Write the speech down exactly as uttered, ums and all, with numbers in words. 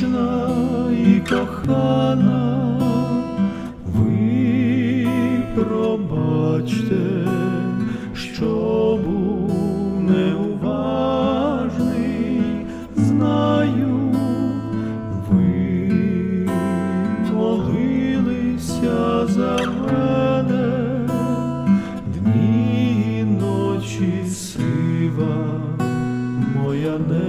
вічна і кохана, ви пробачте, що був неуважний, знаю, ви молилися за мене, дні і ночі сива моя не